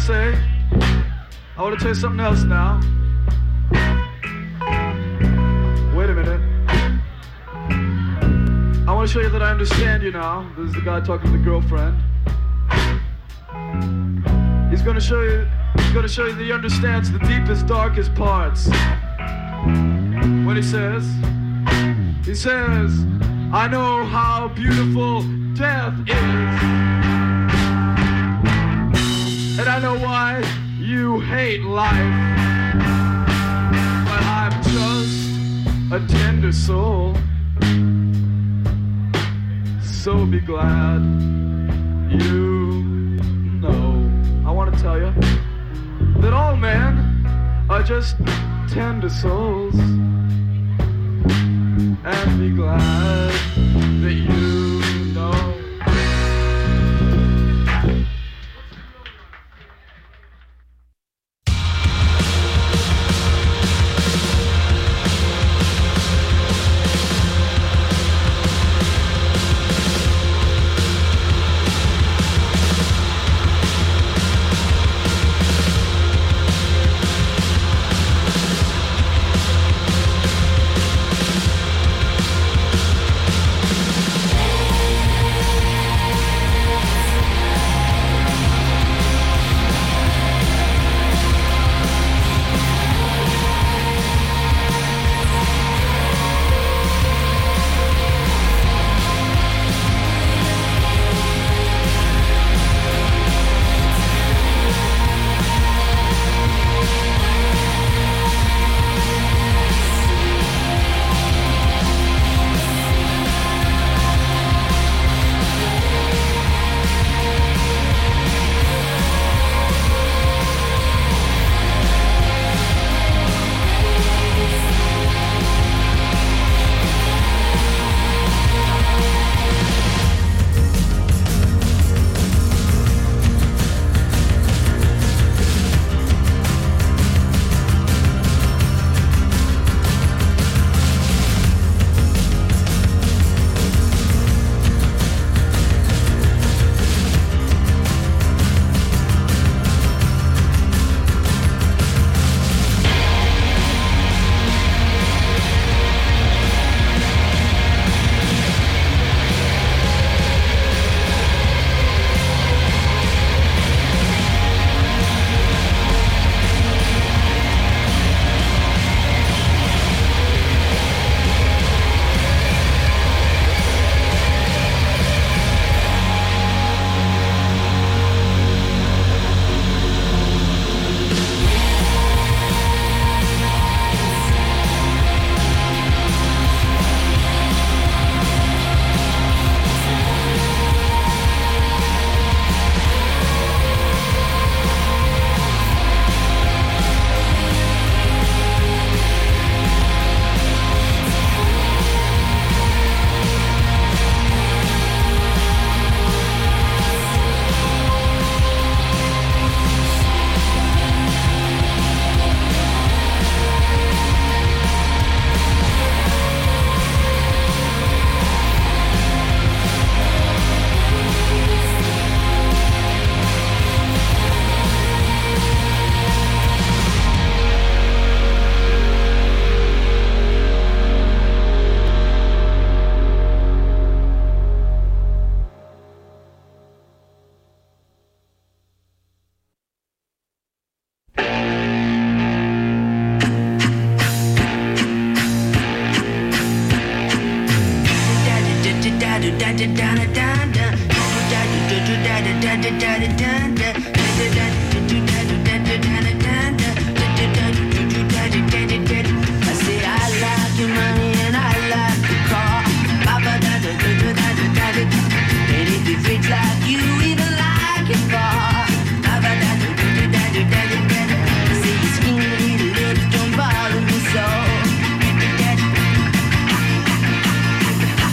say, I want to tell you something else now. Wait a minute. I want to show you that I understand you now. This is the guy talking to the girlfriend. He's going to show you that he understands the deepest, darkest parts. When he says, I know how beautiful death is. And I know why you hate life. But I'm just a tender soul. So be glad you know. I want to tell you that all men are just tender souls. And be glad that you know.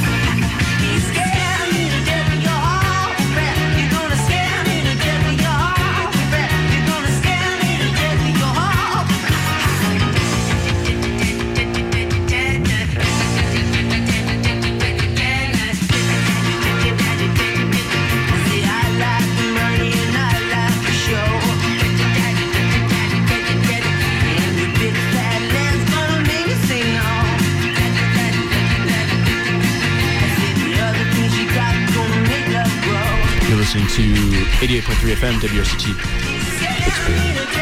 Scare me to death with your listening to 88.3 FM WRCT Pittsburgh.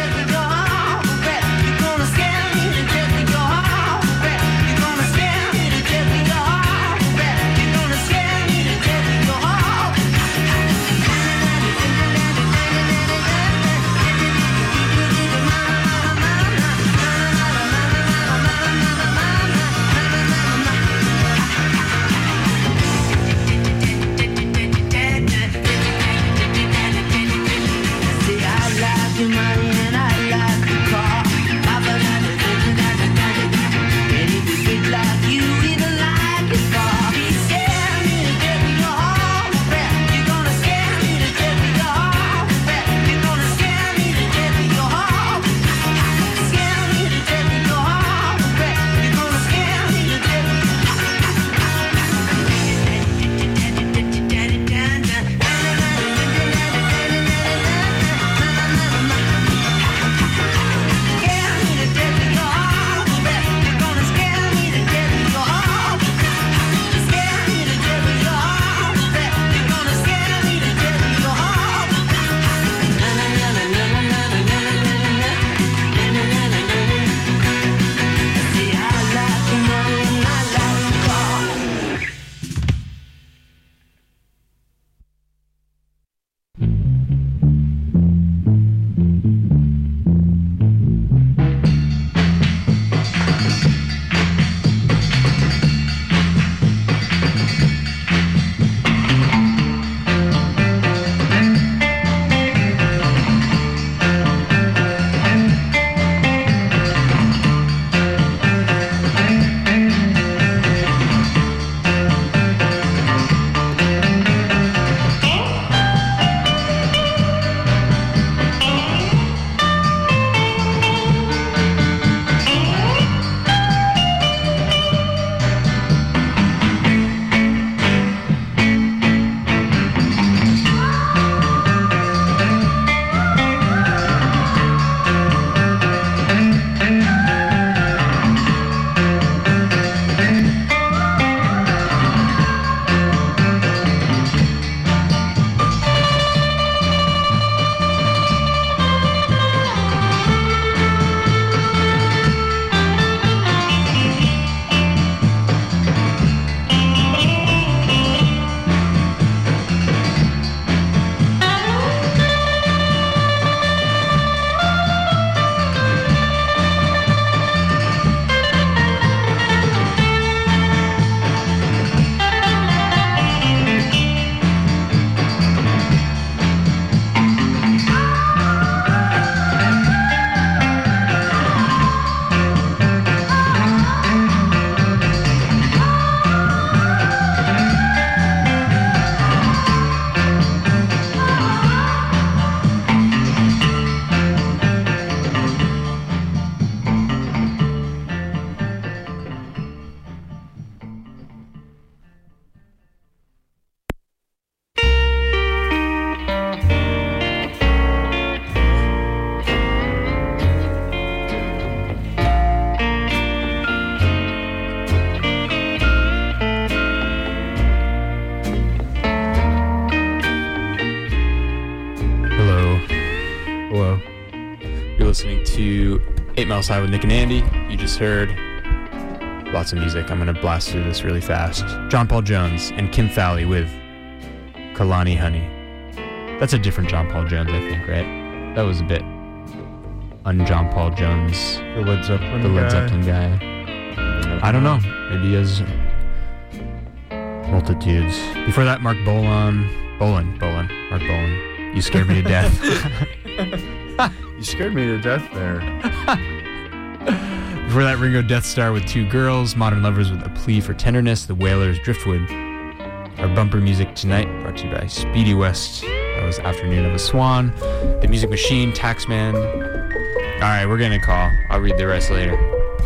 listening to 8 Miles High with Nick and Andy. You just heard lots of music. I'm going to blast through this really fast. John Paul Jones and Kim Fowley with Kalani Honey. That's a different John Paul Jones, I think, right? That was a bit un-John Paul Jones. The Led Zeppelin guy. I don't know. Maybe he has multitudes. Before that, Mark Bolan. Mark Bolan. You scared me to death. You scared me to death there. Before that, Ringo Death Star with Two Girls. Modern Lovers with A Plea for Tenderness. The Wailers, Driftwood. Our bumper music tonight brought to you by Speedy West. That was Afternoon of a Swan. The Music Machine, Taxman. All right, we're getting a call. I'll read the rest later.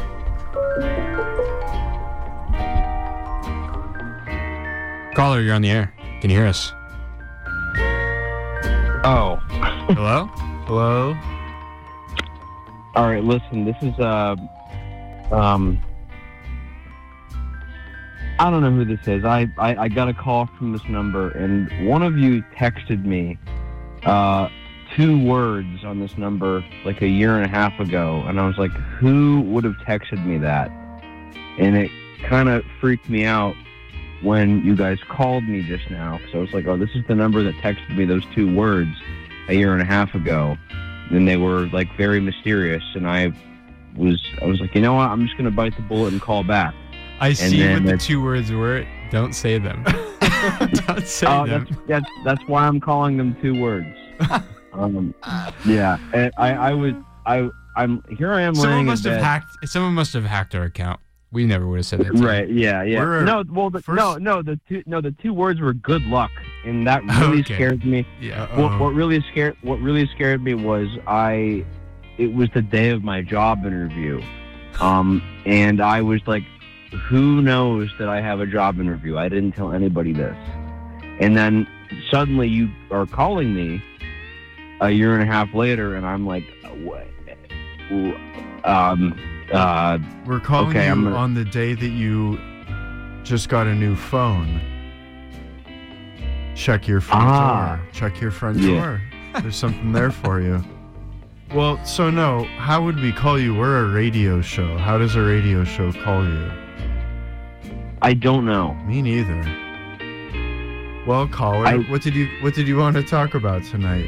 Caller, you're on the air. Can you hear us? Oh. Hello? Hello? All right, listen, this is, I I don't know who this is. I got a call from this number, and one of you texted me 2 words on this number like a year and a half ago, and I was like, who would have texted me that? And it kind of freaked me out when you guys called me just now. So I was like, oh, this is the number that texted me those 2 words a year and a half ago. And they were like very mysterious, and I was like, you know what? I'm just gonna bite the bullet and call back. I see what the 2 words were. Don't say them. Don't say them. That's why I'm calling them 2 words. Yeah. And I'm here. I am. Someone must have hacked our account. We never would have said that. Right? Yeah. The 2 words were good luck, and that really scared me. Yeah. What really scared me was it was the day of my job interview, and I was like, who knows that I have a job interview? I didn't tell anybody this, and then suddenly you are calling me a year and a half later, and I'm like, what? We're calling you on the day that you just got a new phone. Check your front door. Check your front door. There's something there for you. Well, so no, how would we call you? We're a radio show. How does a radio show call you? I don't know. Me neither. Well, caller, what did you want to talk about tonight?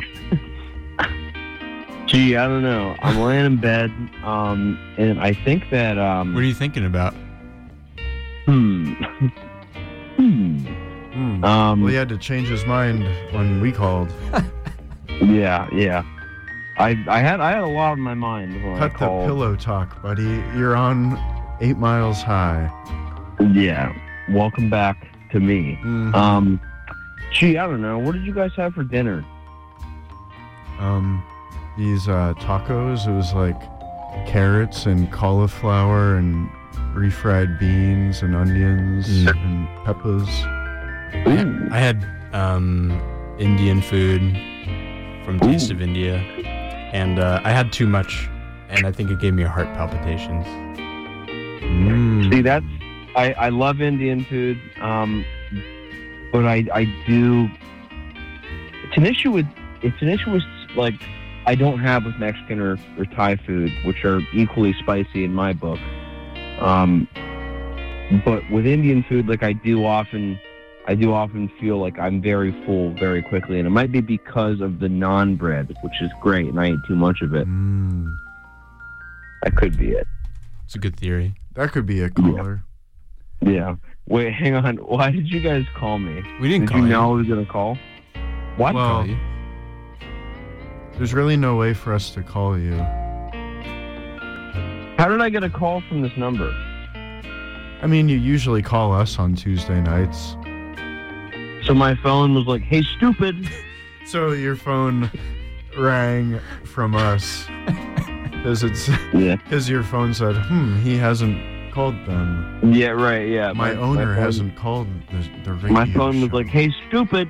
Gee, I don't know. I'm laying in bed, and I think that. What are you thinking about? Well, he had to change his mind when we called. Yeah. I had a lot on my mind when I called. Cut the pillow talk, buddy. You're on 8 Miles High. Yeah. Welcome back to me. Mm-hmm. Gee, I don't know. What did you guys have for dinner? These tacos. It was like carrots and cauliflower and refried beans and onions and peppers. I had Indian food from Taste of India, and I had too much, and I think it gave me heart palpitations. See, I love Indian food, but I do. It's an issue with like I don't have with Mexican or Thai food, which are equally spicy in my book. But with Indian food, like I do often feel like I'm very full very quickly, and it might be because of the naan bread, which is great, and I eat too much of it. That could be it. It's a good theory. That could be a caller. Yeah. Wait, hang on. Why did you guys call me? We didn't call you. Did you know I was going to call? What? Well, there's really no way for us to call you. How did I get a call from this number? I mean, you usually call us on Tuesday nights. So my phone was like, hey, stupid. So your phone rang from us. Because your phone said, he hasn't called them. Yeah, right, yeah. My owner hasn't called the radio My phone show. was like, hey, stupid.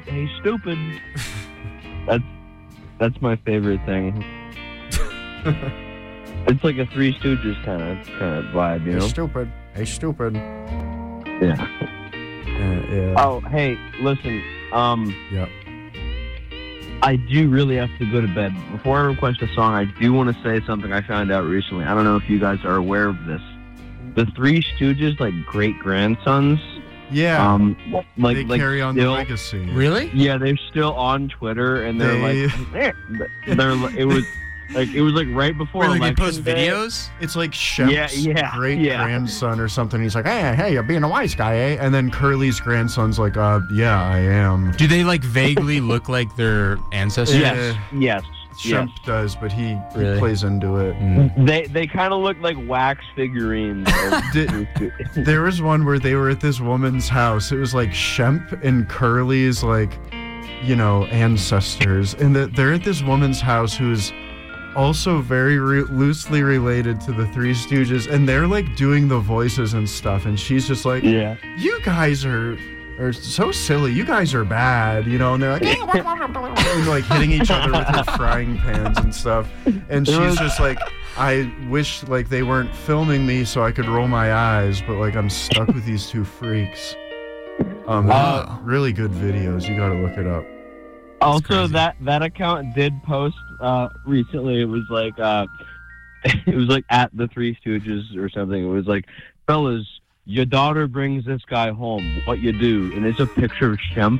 That's my favorite thing. It's like a Three Stooges kind of vibe, you know? Hey, stupid. Yeah. Yeah. Oh, hey, listen. Yeah. I do really have to go to bed. Before I request a song, I do want to say something I found out recently. I don't know if you guys are aware of this. The Three Stooges, like great-grandsons. Yeah. They carry on the legacy. Really? Yeah, they're still on Twitter, and they're it was like right before Where, like, they election post day. videos? It's like Shemp's great-grandson or something. He's like, hey, you're being a wise guy, eh? And then Curly's grandson's like, yeah, I am. Do they, like, vaguely look like their ancestors? Yes. Shemp does, but he plays into it. They kind of look like wax figurines. There was one where they were at this woman's house. It was like Shemp and Curly's, like, ancestors. And they're at this woman's house who's also very loosely related to the Three Stooges, and they're like doing the voices and stuff, and she's just like, you guys are so silly, you guys are bad, and they're like, and like hitting each other with their frying pans and stuff, and she's just like, I wish like they weren't filming me so I could roll my eyes, but like I'm stuck with these two freaks. Really good videos. You got to look it up. Also, that account did post recently. It was like at the Three Stooges or something. It was like, fellas, your daughter brings this guy home. What you do? And it's a picture of Shemp.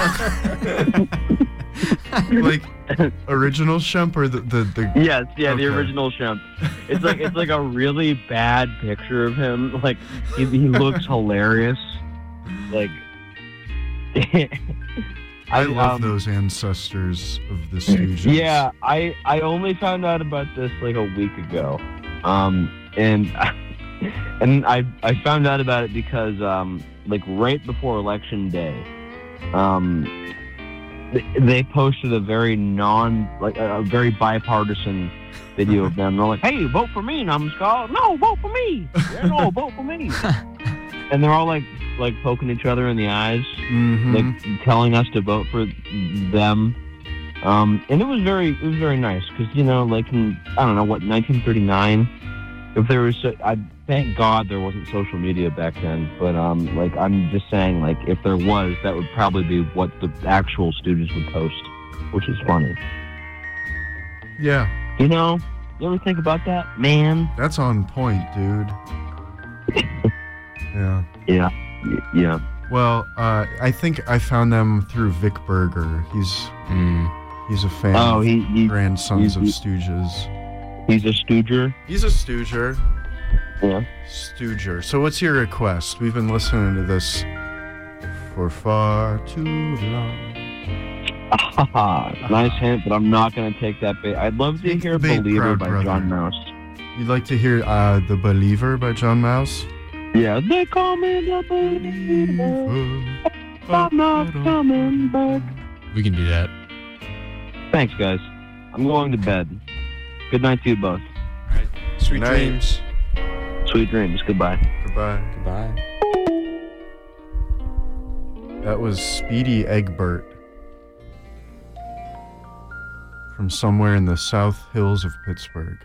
Like original Shemp or the Yes, yeah, okay. The original Shemp. It's like a really bad picture of him. Like he looks hilarious. Like I love those ancestors of the Stooges. Yeah, I only found out about this like a week ago, and I found out about it because like right before Election Day, they posted a very a very bipartisan video of them. They're like, "Hey, vote for me, numbskull! No, vote for me! Yeah, no, vote for me!" And they're all like poking each other in the eyes, like telling us to vote for them. And it was very nice because like in, I don't know what, 1939. If there was, thank God there wasn't social media back then. But like I'm just saying, like if there was, that would probably be what the actual Stooges would post, which is funny. Yeah. You ever think about that, man? That's on point, dude. Yeah. Yeah. Well, I think I found them through Vic Berger. He's a fan of Grandsons of Stooges. He's a Stooger? He's a Stooger. Yeah. Stooger. So what's your request? We've been listening to this for far too long. Nice hint, but I'm not going to take that bait. I'd love to hear Believer by John Mouse. You'd like to hear The Believer by John Mouse? Yeah, they call me the believer. I'm not coming back. We can do that. Thanks, guys. I'm going to bed. Good night to you both. All right. Sweet dreams. Sweet dreams. Goodbye. Goodbye. Goodbye. That was Speedy Egbert from somewhere in the South Hills of Pittsburgh.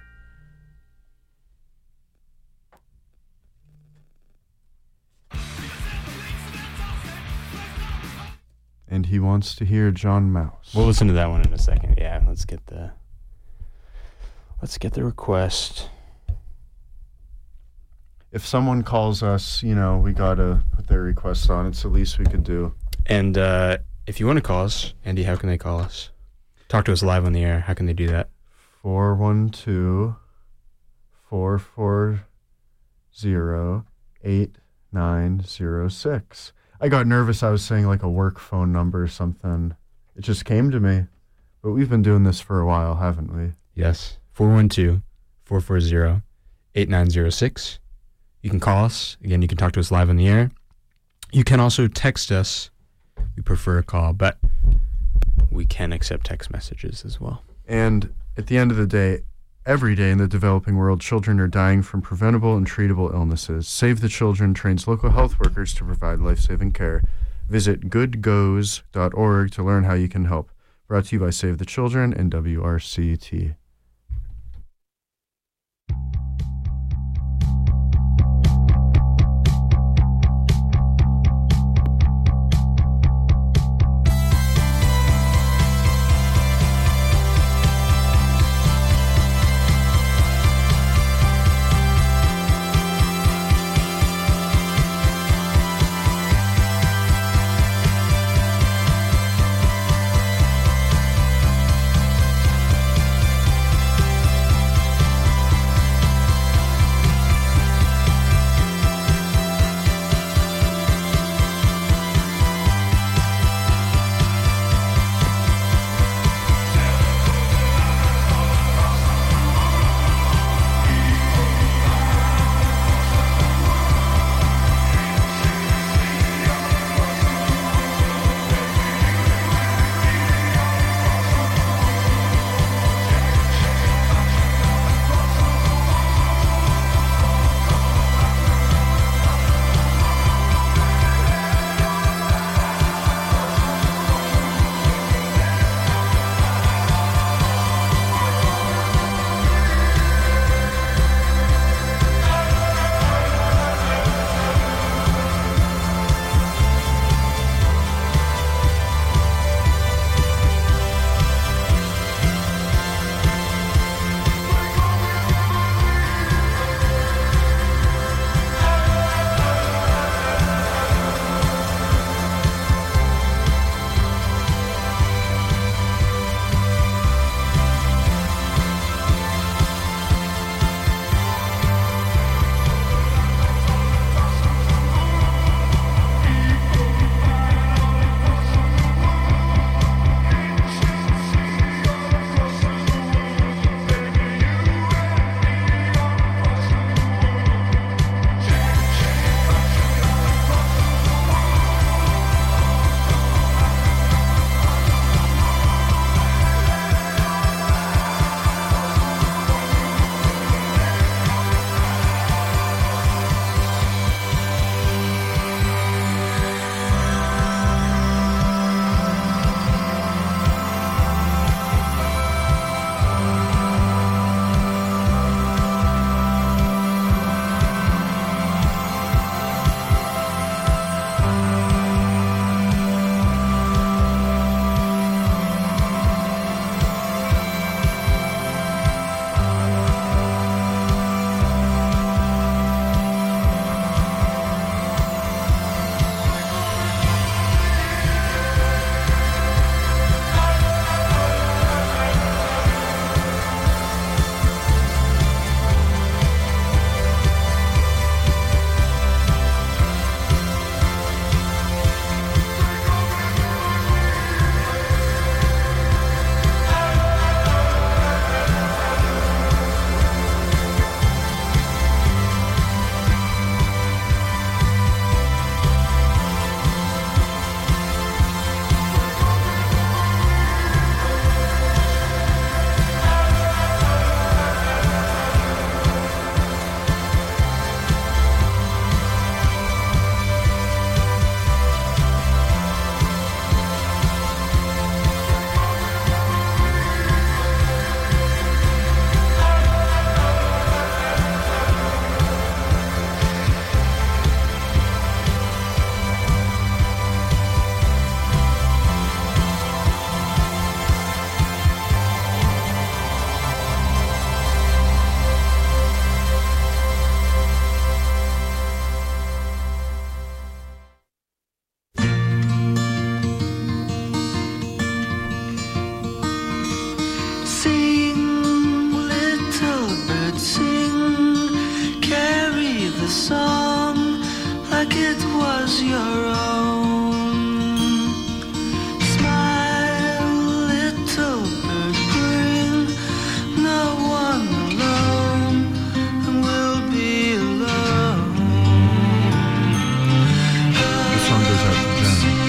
And he wants to hear John Mouse. We'll listen to that one in a second. Yeah, let's get the request. If someone calls us, we gotta put their request on. It's the least we could do. And if you want to call us, Andy, how can they call us? Talk to us live on the air. How can they do that? 412-440-8906. I got nervous. I was saying like a work phone number or something. It just came to me. But we've been doing this for a while, haven't we? Yes. 412-440-8906. You can call us. Again, you can talk to us live on the air. You can also text us. We prefer a call, but we can accept text messages as well. And at the end of the day, every day in the developing world, children are dying from preventable and treatable illnesses. Save the Children trains local health workers to provide life-saving care. Visit goodgoes.org to learn how you can help. Brought to you by Save the Children and WRCT. Jones.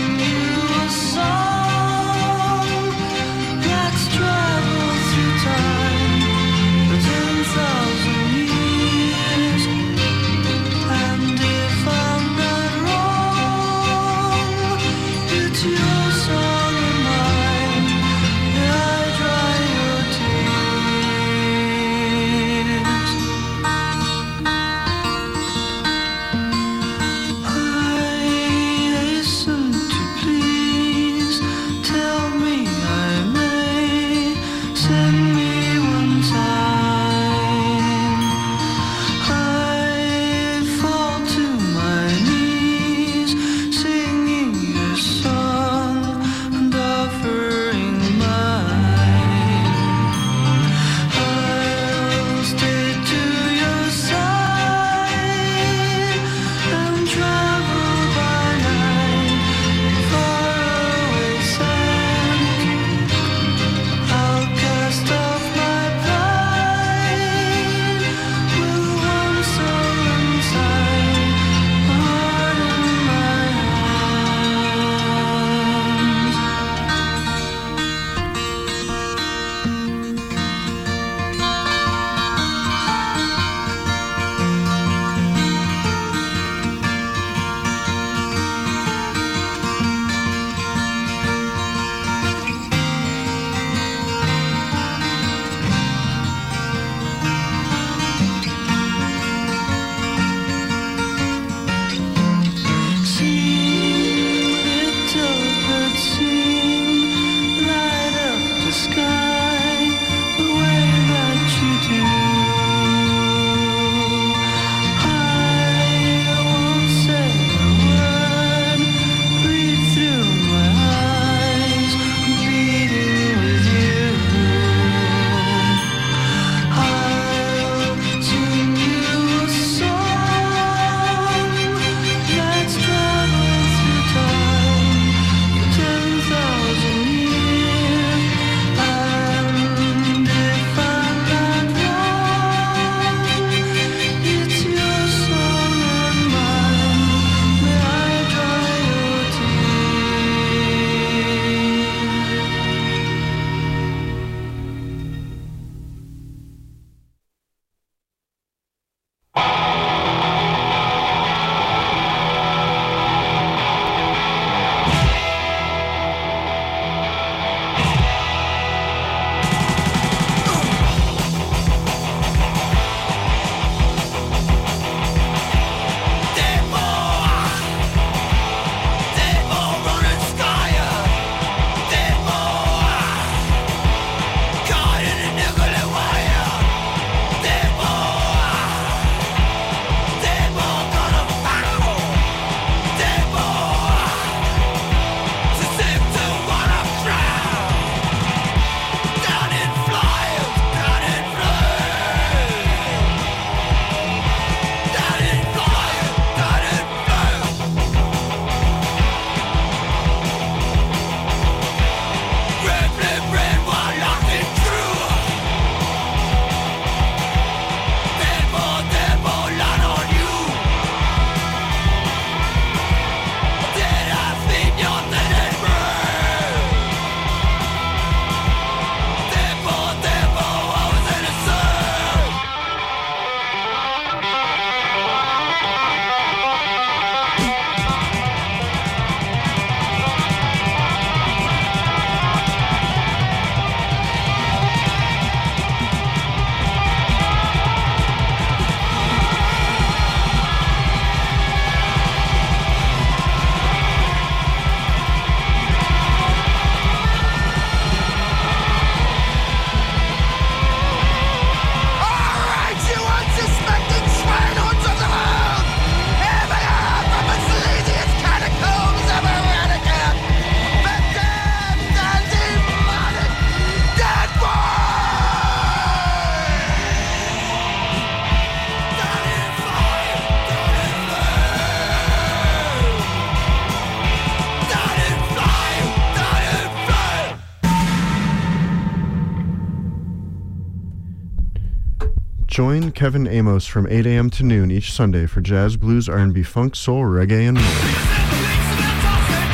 Join Kevin Amos from 8 a.m. to noon each Sunday for jazz, blues, R&B, funk, soul, reggae, and more.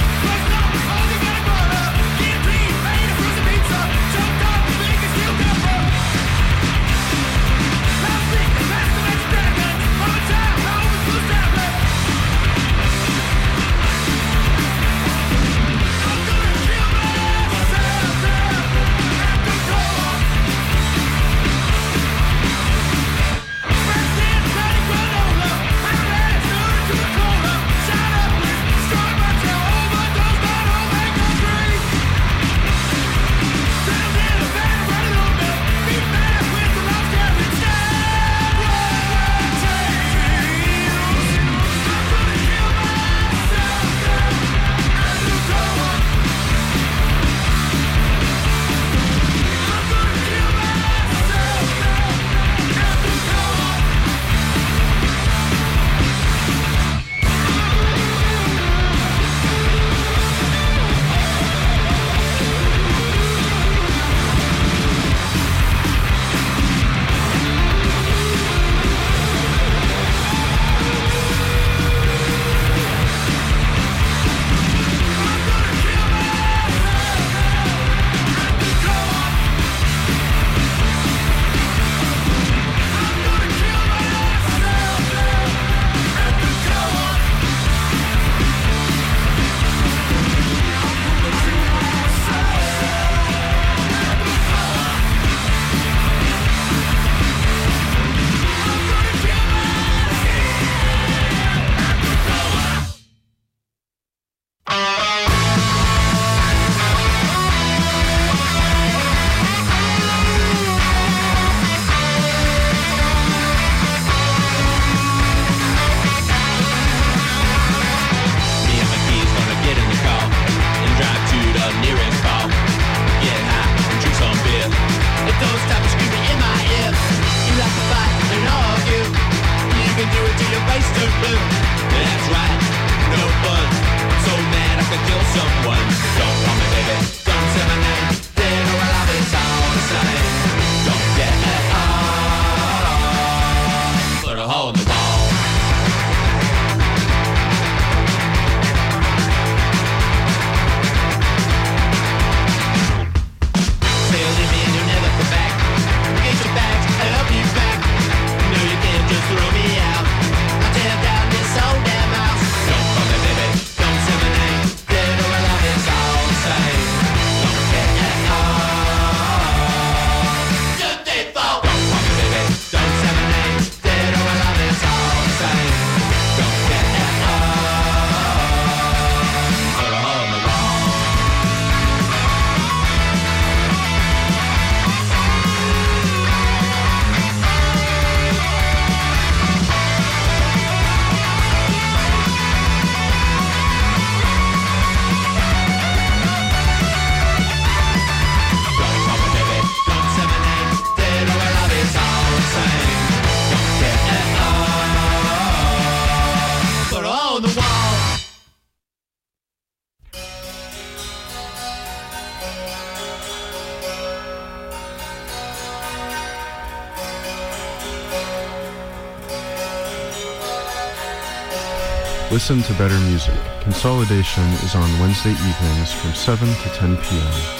Listen to better music. Consolidation is on Wednesday evenings from 7 to 10 p.m.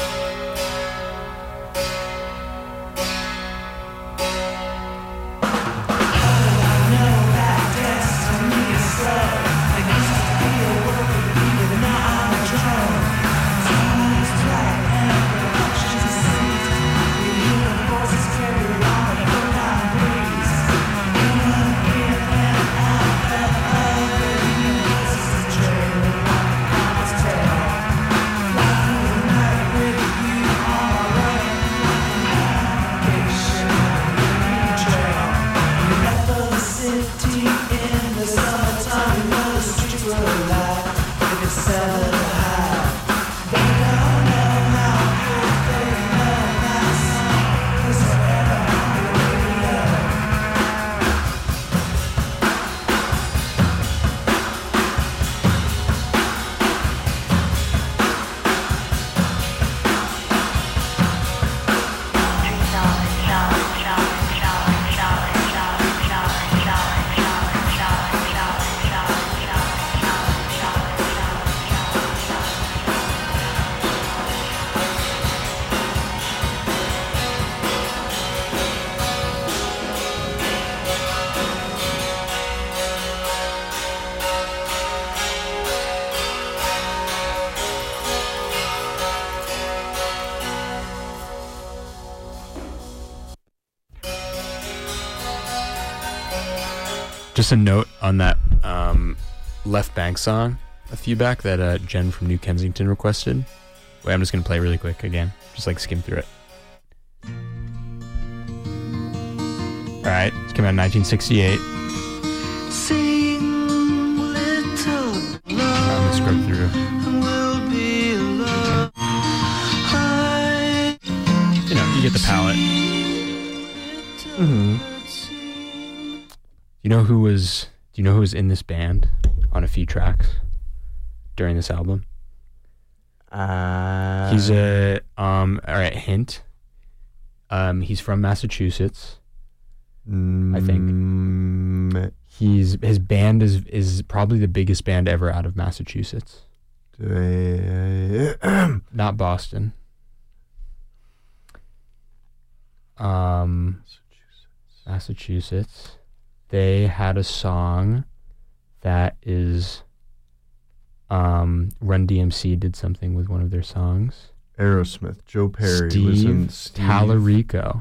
Just a note on that Left Bank song a few back that Jen from New Kensington requested. Wait, I'm just going to play really quick again. Just like skim through it. Alright, it came out in 1968. I'm going to scrub through. You know, you get the palette. Mm-hmm. Do you know who was in this band on a few tracks during this album? He's a all right, hint. He's from Massachusetts. I think. His band is probably the biggest band ever out of Massachusetts. Not Boston. Massachusetts. They had a song that is Run DMC did something with one of their songs. Aerosmith. Joe Perry was in Steve Tallarico,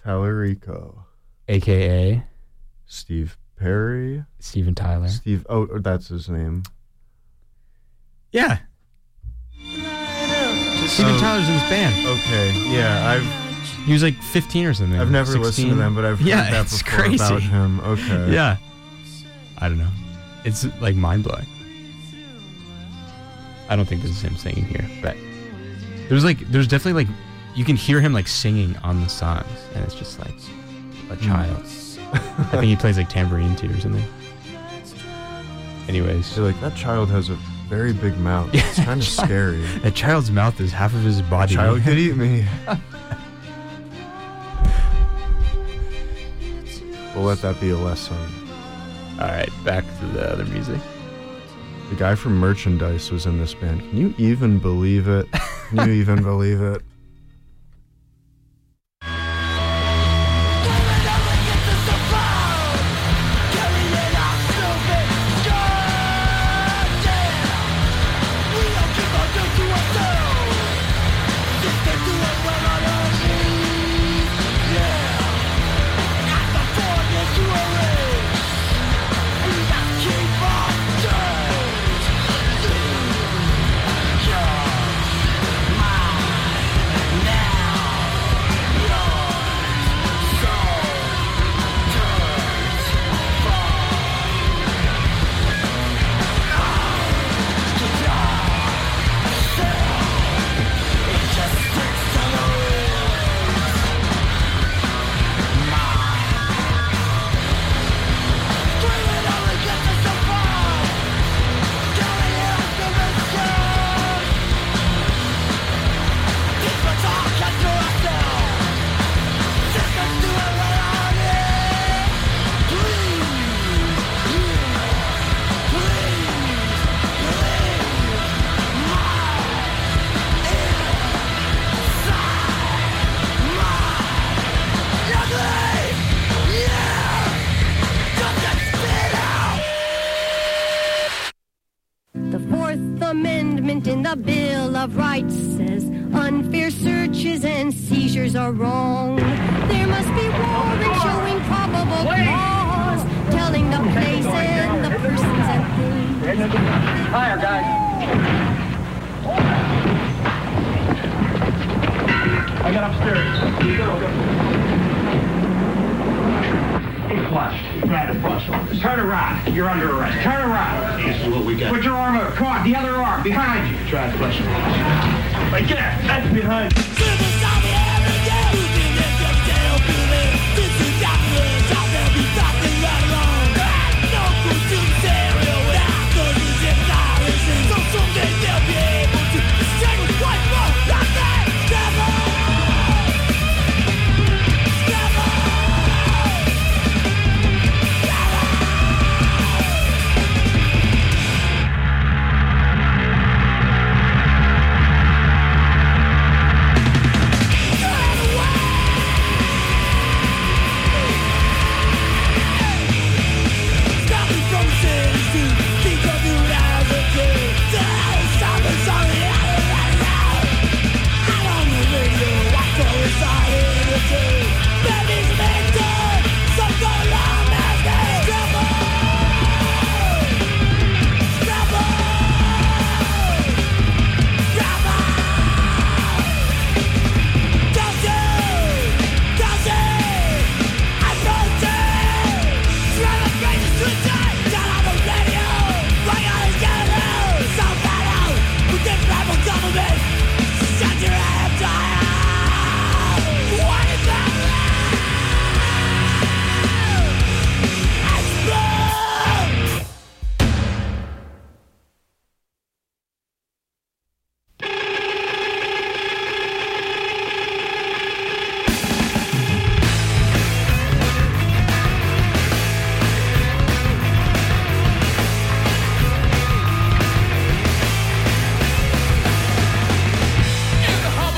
a.k.a. Steve Perry. Steven Tyler. Oh, that's his name. Yeah. Steven Tyler's in this band. Okay, yeah, he was like 15 or something. I've never 16. listened to them, but I've heard that it's before crazy. about him. Okay. Yeah. I don't know. It's like mind-blowing. I don't think this is him singing here, but there's definitely like, you can hear him like singing on the songs, and it's just like a child. I think he plays like tambourine too or something. Anyways. You're like, that child has a very big mouth. It's kind of scary. A child's mouth is half of his body. A child could eat me. We'll let that be a lesson. Alright, back to the other music. The guy from Merchandise was in this band. Can you even believe it? Can you even believe it? the Bill of Rights says unfair searches and seizures are wrong. There must be warrants showing probable cause, telling the place and the persons and things. Higher, guys. I got upstairs. Hey, flush. Grab the flush. Turn around. You're under arrest. Turn around. This is what we got. Put your arm up. Come on, the other arm. Behind you. Try to flush. Right there. That's behind you. In the hall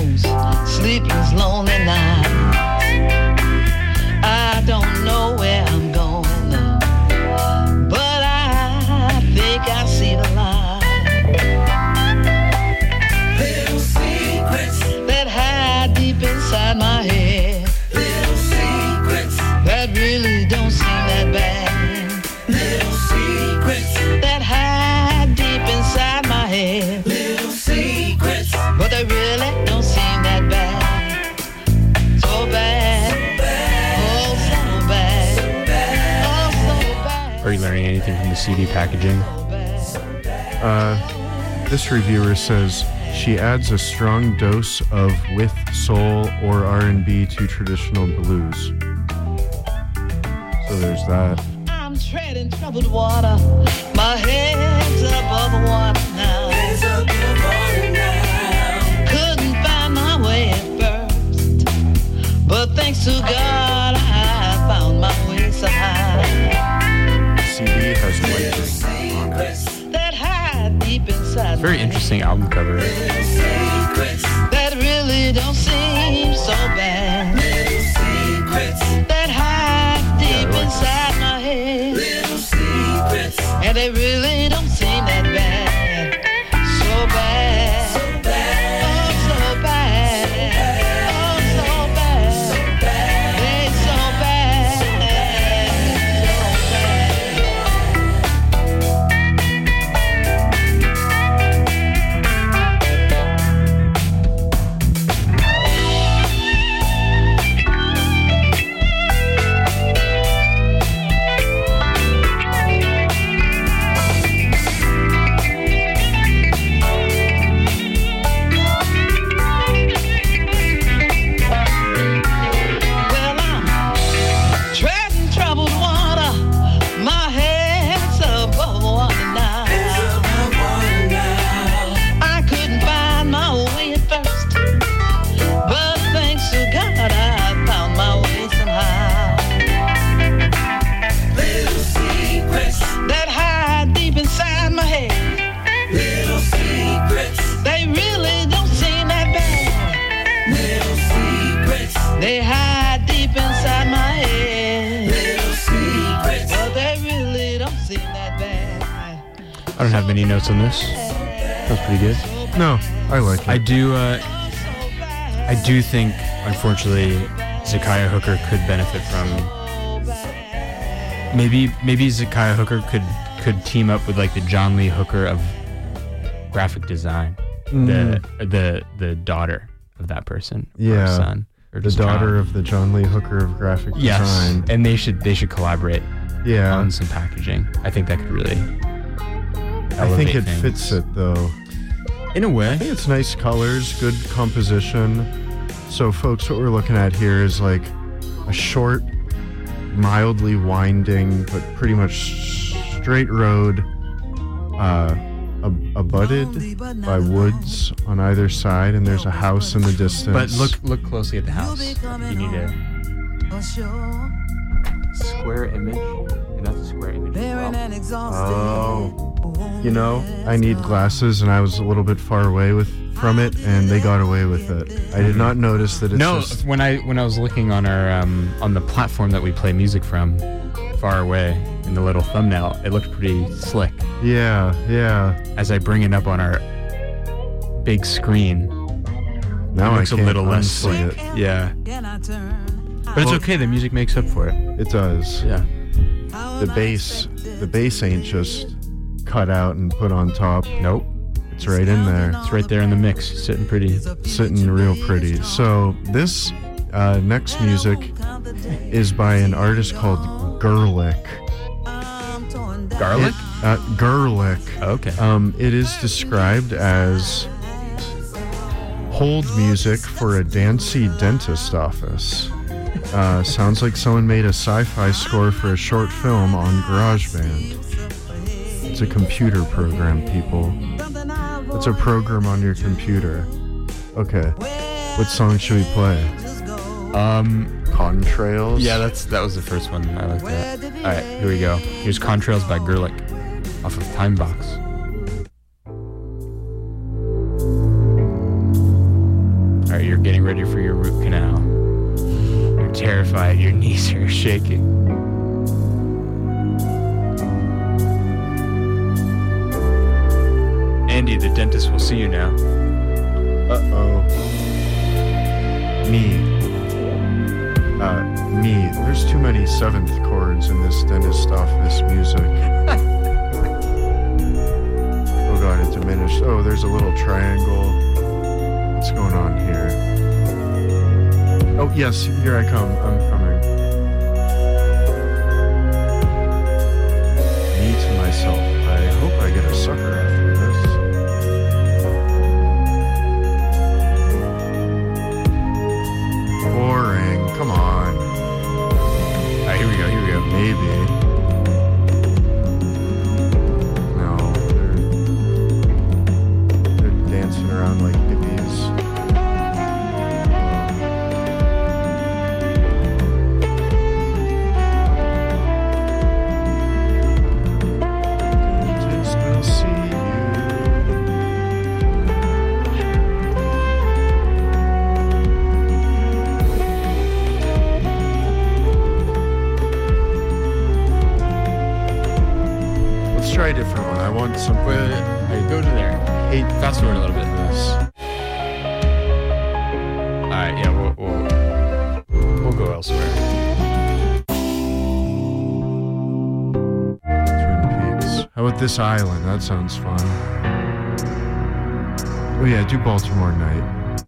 those sleepless lonely nights. I don't know where I'm going, but I think I see the light. Little secrets that hide deep inside my head. Little secrets that really don't seem that bad. Little secrets that hide deep inside my head. Little secrets, but they really don't seem that bad. So bad, oh so bad, oh so bad. Are you learning anything from the CD packaging? This reviewer says she adds a strong dose of with soul or R&B to traditional blues. So there's that. I'm treading troubled water. My head's above water now. Head's above water now. Couldn't find my way at first, but thanks to God I found my way somehow. CD has lightning on it. That hide deep inside. Very interesting album cover. That really don't seem so bad. Little secrets that hide deep inside my head. Little secrets, and they really don't seem that bad. So bad, so bad, oh so bad, oh so bad, so bad, they so bad, so Well, I'm treading troubled water. My head's above water now. I couldn't find my way at first, but thanks to God I found my way somehow. Little secrets that hide deep inside my head. Little secrets, they really don't seem that bad. Little secrets, they hide deep inside my head. Little secrets, but they really don't seem that bad. I don't have many notes on this. That was pretty good. No, I like it. I do think, unfortunately, Zakiah Hooker could benefit from. Maybe Zakiah Hooker could team up with like the John Lee Hooker of graphic design, the daughter of that person, or son, or the daughter of the John Lee Hooker of graphic design. And they should collaborate. Yeah, on some packaging. I think that could really. I think it things. fits it though. In a way. I think it's nice colors, good composition. So folks, what we're looking at here is like a short, mildly winding, but pretty much straight road, abutted by woods on either side, and there's a house in the distance. But look closely at the house. You need a square image, and that's a square image as well. Oh. You know, I need glasses, and I was a little bit far away from it, and they got away with it. I did not notice that it's just... when I was looking on our on the platform that we play music from, far away in the little thumbnail, it looked pretty slick. Yeah. As I bring it up on our big screen, now it looks I a can't little less unsee slick. it. Yeah. But it's okay. The music makes up for it. It does. Yeah. The bass ain't just cut out and put on top. Nope. It's right in there. It's right there in the mix, sitting pretty. Sitting real pretty. So this next music is by an artist called Gerlich. Garlic? Gerlich. Okay. It is described as hold music for a dancy dentist office. Sounds like someone made a sci-fi score for a short film on GarageBand. It's a computer program, people. It's a program on your computer. Okay. What song should we play? Contrails? Yeah, that was the first one. I like that. Alright, here we go. Here's Contrails by Gerlich off of Timebox. Alright, you're getting ready for your root canal. You're terrified. Your knees are shaking. Andy, the dentist will see you now. Uh-oh. Me. There's too many seventh chords in this dentist office music. Oh god, it diminished. Oh, there's a little triangle. What's going on here? Oh, yes, here I come. I'm coming. Me to myself. I hope I get a sucker after this. Boring. Come on. Alright, here we go. Maybe. No, they're dancing around like hippies. Dentist will see try a different one. I want some. Alright, go to there. Hey, Fast forward a little bit. Alright, yeah, we'll go elsewhere. Twin Peaks. How about this island? That sounds fun. Oh yeah, do Baltimore Night.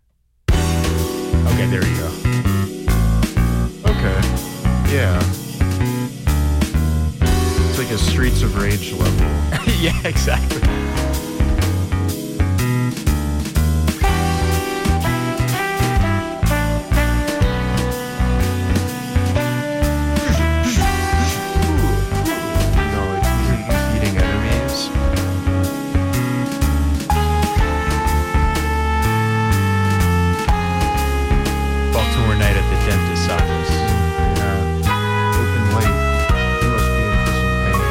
Okay, there you go. Okay. Yeah. It's like a Streets of Rage level. Yeah, exactly. No, like he's eating enemies. Baltimore Night at the dentist's office. Yeah. Open late. He must be in for some pain.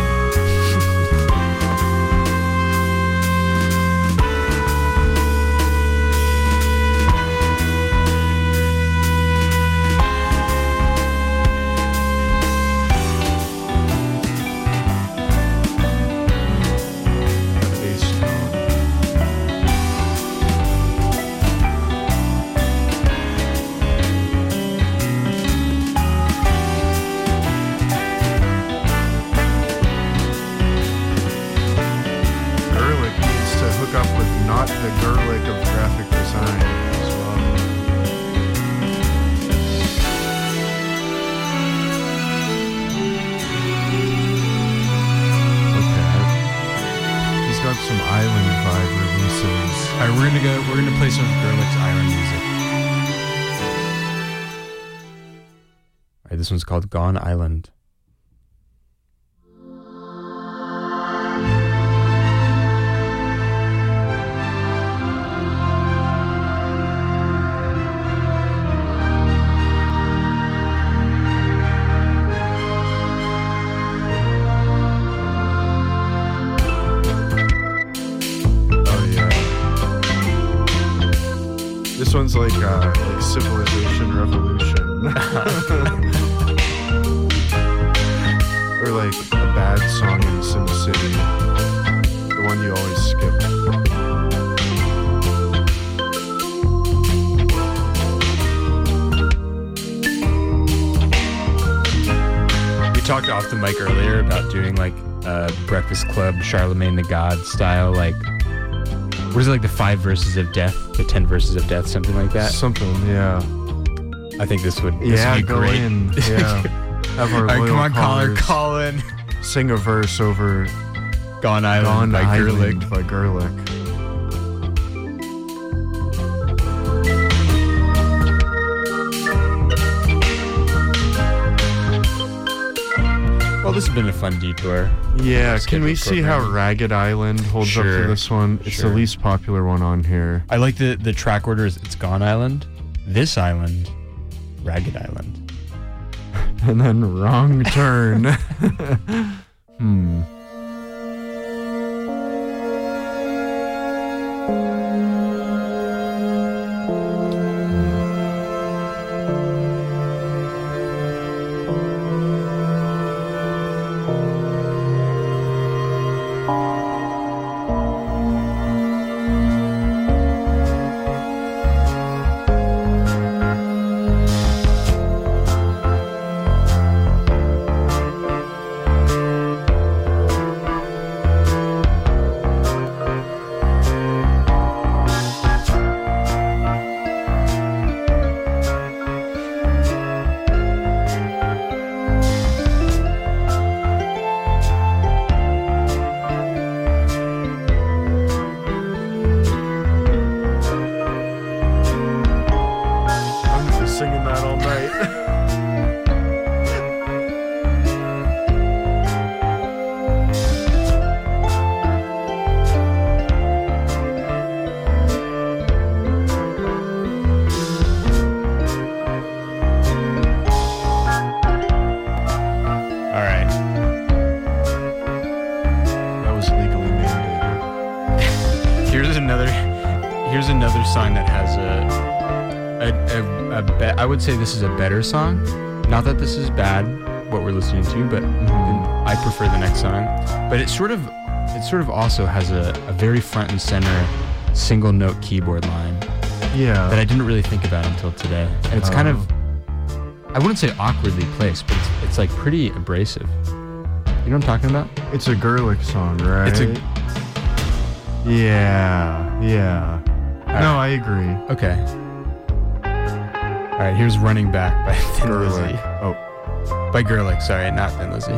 Bass tone. Gerlich needs to hook up with not the Gerlich of graphic design as well. Okay. He's got some island vibe releases. Alright, we're gonna play some Gerlich's Island music. Alright, this one's called Gone Island. Oh yeah. This one's like Civilization Revolution. Or like a bad song in SimCity. The one you always skip. We talked off the mic earlier about doing like Breakfast Club, Charlemagne the God style, like what is it, like the 5 verses of death, the 10 verses of death, something like that. Something, yeah. I think this would be Go great. in. Yeah. Have our All right, loyal come on, caller, callers call in. sing a verse over Gone Island by Island Gerlich. by Gerlich. Well, this has been a fun detour. Yeah, can we see how program. Ragged Island holds up Sure, to this one? It's sure. the least popular one on here. I like the track order is it's Gone Island, this island, Ragged Island. And then Wrong Turn. song that has I would say this is a better song. Not that this is bad, what we're listening to, but I prefer the next song. But it sort of also has a very front and center single note keyboard line. Yeah. That I didn't really think about until today. And it's kind of, I wouldn't say awkwardly placed, but it's like pretty abrasive. You know what I'm talking about? It's a Gerlich song, right? Yeah. No, I agree. Okay. All right, here's Running Back by Thin Lizzy. Oh. By Gerlich, sorry, not Thin Lizzy.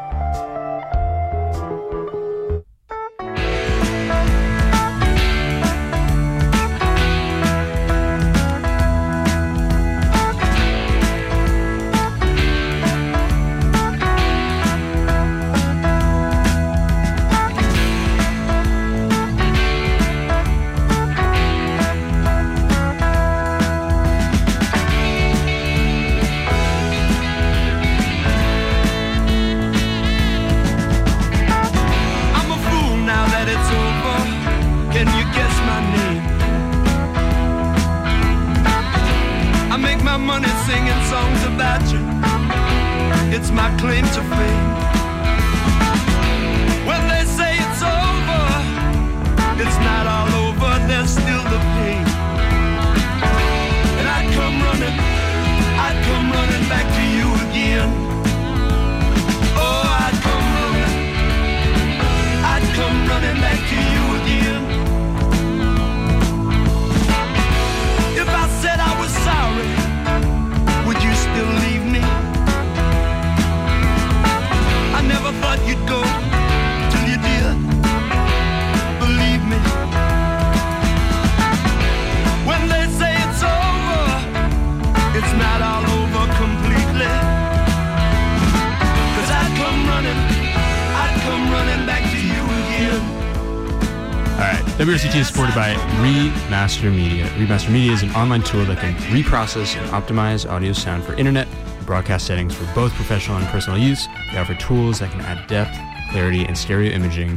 WRCT is supported by Remaster Media. Remaster Media is an online tool that can reprocess and optimize audio sound for internet and broadcast settings for both professional and personal use. They offer tools that can add depth, clarity, and stereo imaging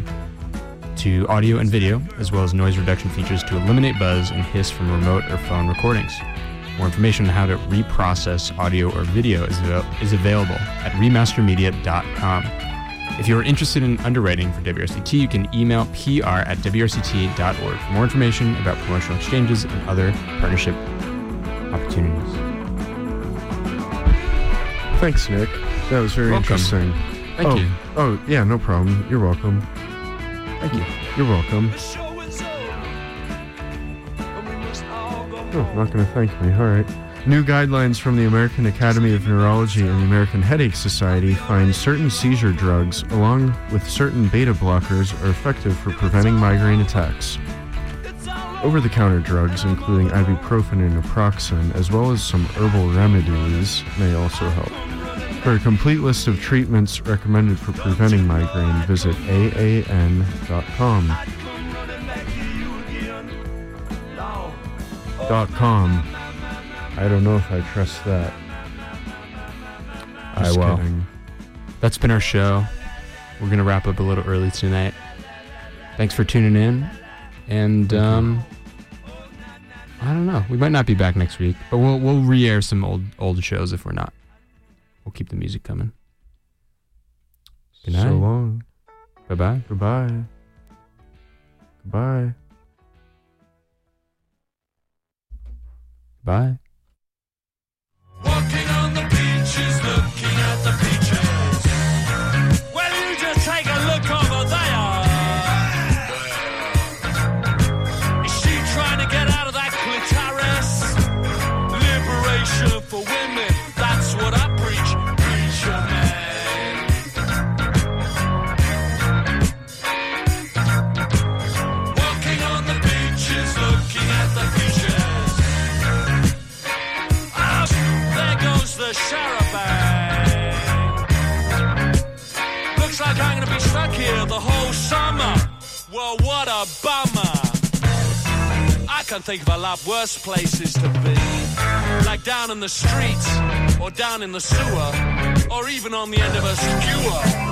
to audio and video, as well as noise reduction features to eliminate buzz and hiss from remote or phone recordings. More information on how to reprocess audio or video is available at remastermedia.com. If you're interested in underwriting for WRCT, you can email pr@wrct.org for more information about promotional exchanges and other partnership opportunities. Thanks, Nick. That was very interesting. Thank you. Oh, yeah, no problem. You're welcome. Thank you. You're welcome. Oh, not going to thank me. All right. New guidelines from the American Academy of Neurology and the American Headache Society find certain seizure drugs, along with certain beta blockers, are effective for preventing migraine attacks. Over-the-counter drugs, including ibuprofen and naproxen, as well as some herbal remedies, may also help. For a complete list of treatments recommended for preventing migraine, visit AAN.com. I don't know if I trust that. Just kidding. That's been our show. We're going to wrap up a little early tonight. Thanks for tuning in. And, I don't know. We might not be back next week, but we'll re-air some old shows if we're not. We'll keep the music coming. Good night. So long. Bye-bye. Goodbye. Goodbye. Bye. Walking on the beaches, looking at the beaches. Well, you just take a look over there. Is she trying to get out of that clitoris? Liberation for women, that's what I preach. Preacher man. Walking on the beaches, looking at the beaches. The charabanc. Looks like I'm gonna be stuck here the whole summer. Well, what a bummer. I can think of a lot worse places to be, like down in the streets, or down in the sewer, or even on the end of a skewer.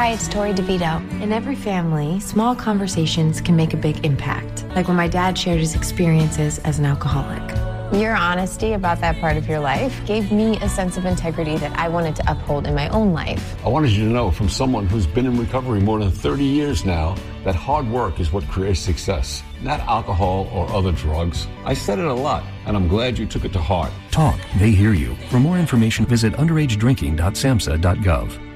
Hi, it's Tori DeVito. In every family, small conversations can make a big impact. Like when my dad shared his experiences as an alcoholic. Your honesty about that part of your life gave me a sense of integrity that I wanted to uphold in my own life. I wanted you to know from someone who's been in recovery more than 30 years now that hard work is what creates success, not alcohol or other drugs. I said it a lot, and I'm glad you took it to heart. Talk, they hear you. For more information, visit underagedrinking.samhsa.gov.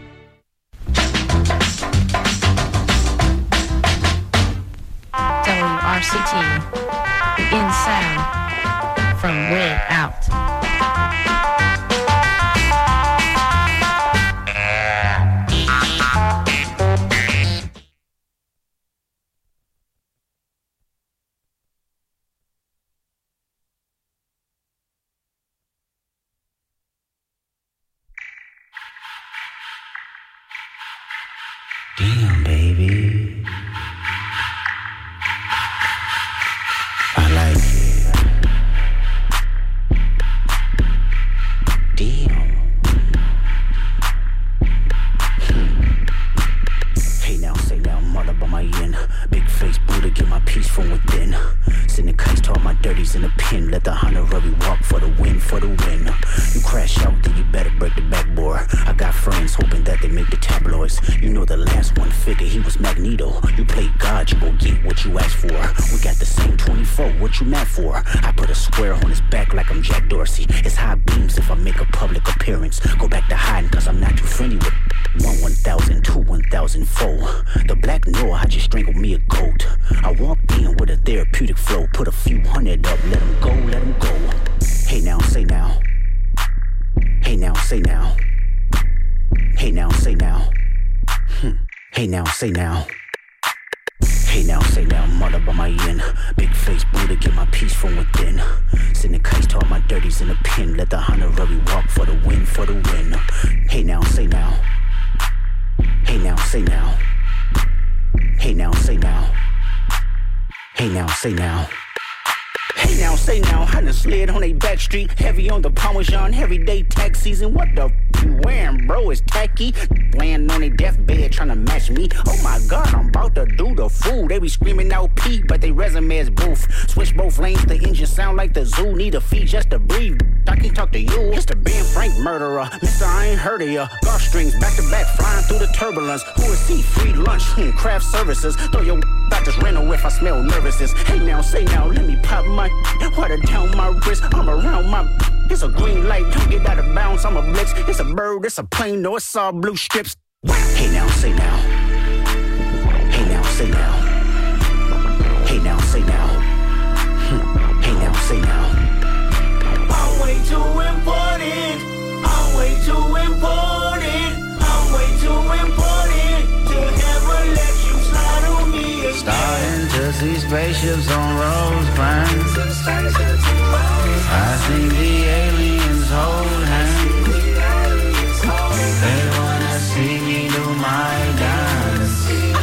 WRCT, in sound, from way out. Damn, baby. I like it. Damn. Hey now, say now, mother by my end. Big face Buddha, get my peace from within. Sending kites to all my dirties in the pen. Let the honorary walk for the win, for the win. You crash out, then you better break the backboard. I got friends hoping that they make the tabloids. You know the last one figure, he was Magneto. You play God, you gon' get what you asked for. We got the same 24, what you mad for? I put a square on his back like I'm Jack Dorsey. It's high beams if I make a public appearance. Go back to hiding cause I'm not too friendly with 1,000, 1,004. The black Noah, I just strangled me a goat. I walked in with a therapeutic flow. Put a few hundred up, let him go, let him go. Hey now, say now. Hey now, say now. Hey now, say now. Hey now, say now. Hey now, say now, mother by my end. Big face Buddha, get my peace from within. Sending kites to all my dirties in the pen. Let the honorary walk for the win, for the win. Hey now, say now. Hey now, say now. Hey now, say now. Hey now, say now. Hey now, say now, I done slid on a back street. Heavy on the Parmesan, everyday tax season. What the you wearing, bro? It's tacky. Laying on a deathbed trying to match me. Oh my God, I'm about to do the fool. They be screaming out P, but they resume is boof. Switch both lanes, the engine sound like the zoo. Need a fee just to breathe. I can talk to you. It's the Ben Frank murderer. Mr. I ain't heard of ya. Golf strings back to back, flying through the turbulence. Who is he? Free lunch, craft services. Throw your out this rental if I smell nervousness. Hey now, say now, let me pop my water down my wrist. I'm around my. It's a green light, don't get out of bounds. I'm a blitz. It's a bird, it's a plane, no, it's all blue strips. Hey now, say now. Hey now, say now. Hey now, say now. Hey now, say now. I'm way too important. I'm way too important. I'm way too important to ever let you slide on me again. Starting to see spaceships on Rosecrans. I think the aliens hold hands. They wanna see me do my dance.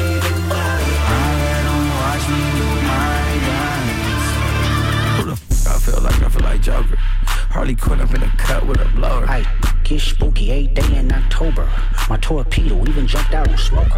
I let them watch me do my dance. Who the f*** I feel like Joker. Harley Quinn up in the cut with a blower. I get spooky 8th day in October. My torpedo even jumped out on smoker.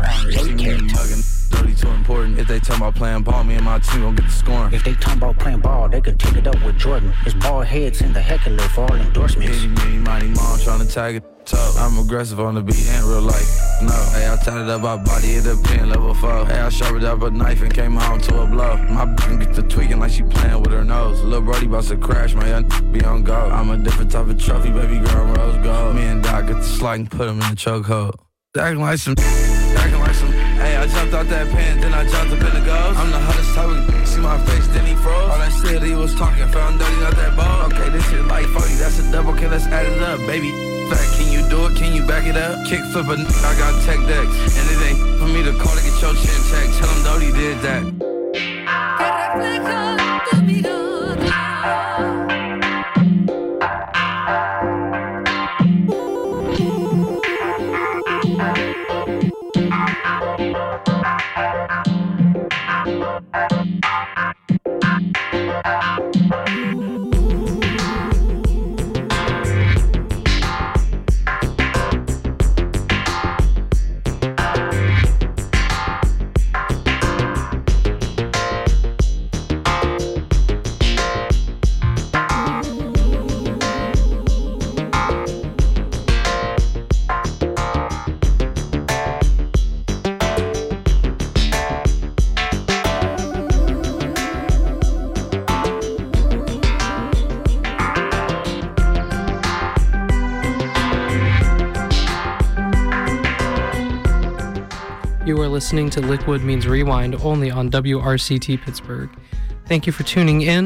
Dirty too important. If they talking about playing ball, me and my team gon' get the scoring. If they talking about playing ball, they could take it up with Jordan. It's ball heads in the heckler for all endorsements. Itty, mighty mom trying to tag it toe. I'm aggressive on the beat and real life. No, hey, I tatted up my body at the pen level 4. Hey, I sharpened up a knife and came home to a blow. My bitch get to tweaking like she playing with her nose. Lil' Brody about to crash, my young be on go. I'm a different type of trophy, baby girl, rose gold. Me and Doc get the slide and put him in the chokehold. Acting like some. Hey, I jumped out that pen, then I jumped up in the ghost. I'm the hottest type of see my face, then he froze. All that shit he was talking, found dirty, not that bold. Okay, this shit like 40, that's a double, okay, let's add it up, baby. Fact, can you do it? Can you back it up? Kick flip a I got tech decks. And it ain't for me to call to get your chin checked. Tell him Dodie did that. listening to Liquid Means Rewind only on WRCT Pittsburgh. Thank you for tuning in.